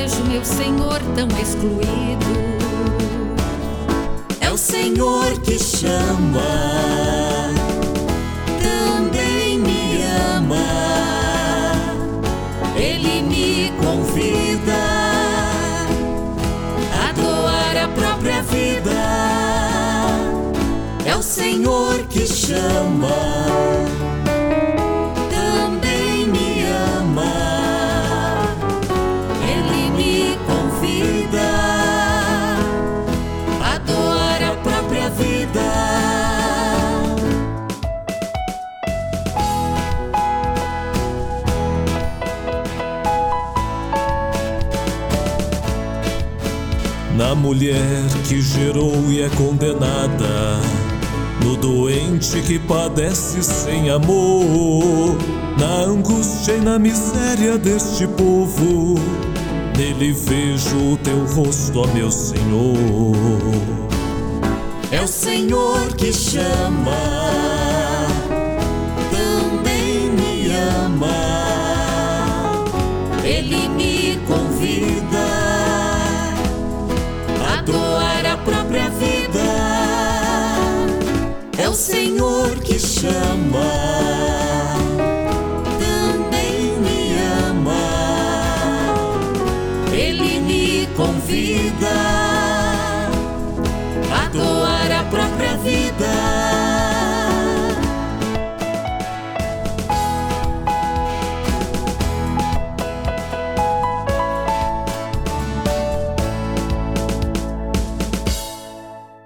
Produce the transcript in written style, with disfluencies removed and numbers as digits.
vejo meu Senhor tão excluído. É o Senhor que chama, também me ama. Ele me convida a doar a própria vida. É o Senhor que chama, também me ama. Ele me convida a doar a própria vida. Na mulher que gerou e é condenada, no doente que padece sem amor, na angústia e na miséria deste povo, nele vejo o teu rosto, ó meu Senhor. É o Senhor que chama, também me ama. Ele me convida a doar a própria vida. É o Senhor que chama, também me ama. Ele me convida